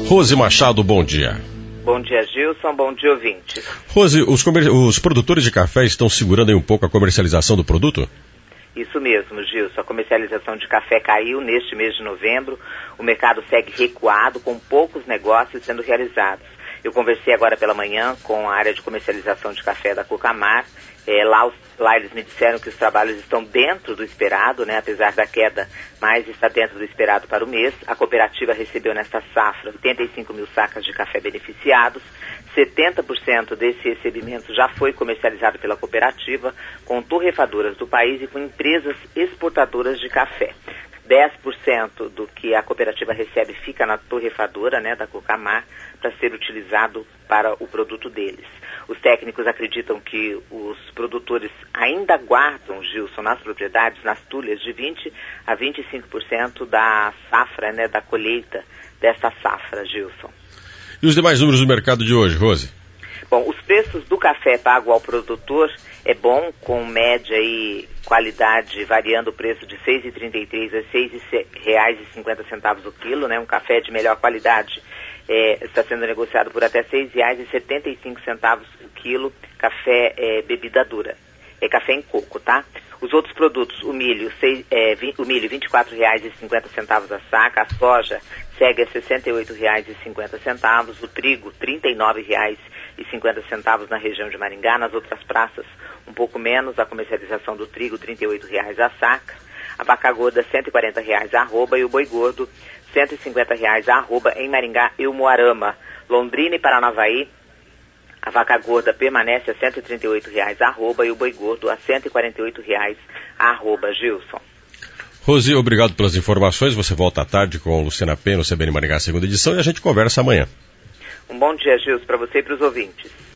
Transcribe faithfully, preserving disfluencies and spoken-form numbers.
Rose Machado, bom dia. Bom dia, Gilson. Bom dia, ouvintes. Rose, os, comer... os produtores de café estão segurando aí um pouco a comercialização do produto? Isso mesmo, Gilson. A comercialização de café caiu neste mês de novembro. O mercado segue recuado, com poucos negócios sendo realizados. Eu conversei agora pela manhã com a área de comercialização de café da Cocamar. É, lá, os, lá eles me disseram que os trabalhos estão dentro do esperado, né, apesar da queda, mas está dentro do esperado para o mês. A cooperativa recebeu nesta safra oitenta e cinco mil sacas de café beneficiados. setenta por cento desse recebimento já foi comercializado pela cooperativa com torrefadoras do país e com empresas exportadoras de café. dez por cento do que a cooperativa recebe fica na torrefadora, né, da Cocamar, para ser utilizado para o produto deles. Os técnicos acreditam que os produtores ainda guardam, Gilson, nas propriedades, nas tulhas, de vinte a vinte e cinco por cento da safra, né, da colheita dessa safra, Gilson. E os demais números do mercado de hoje, Rose? Bom, os preços do café pago ao produtor é bom, com média e qualidade variando o preço de seis reais e trinta e três centavos a seis reais e cinquenta centavos o quilo, né? Um café de melhor qualidade é, está sendo negociado por até seis reais e setenta e cinco centavos o quilo, café é, bebida dura. É café em coco, tá? Os outros produtos, o milho, seis, é, vinte, o milho vinte e quatro reais e cinquenta centavos a saca, a soja segue a sessenta e oito reais e cinquenta centavos, o trigo trinta e nove reais e cinquenta centavos na região de Maringá, nas outras praças um pouco menos, a comercialização do trigo trinta e oito reais a saca, a vaca gorda cento e quarenta reais a arroba e o boi gordo cento e cinquenta reais a arroba em Maringá e Umuarama. Londrina e Paranavaí, a vaca gorda permanece a cento e trinta e oito reais a arroba e o boi gordo a cento e quarenta e oito reais a arroba, Gilson. Rose, obrigado pelas informações. Você volta à tarde com Luciana Pena, no C B N Maringá, segunda edição, e a gente conversa amanhã. Um bom dia, Gilson, para você e para os ouvintes.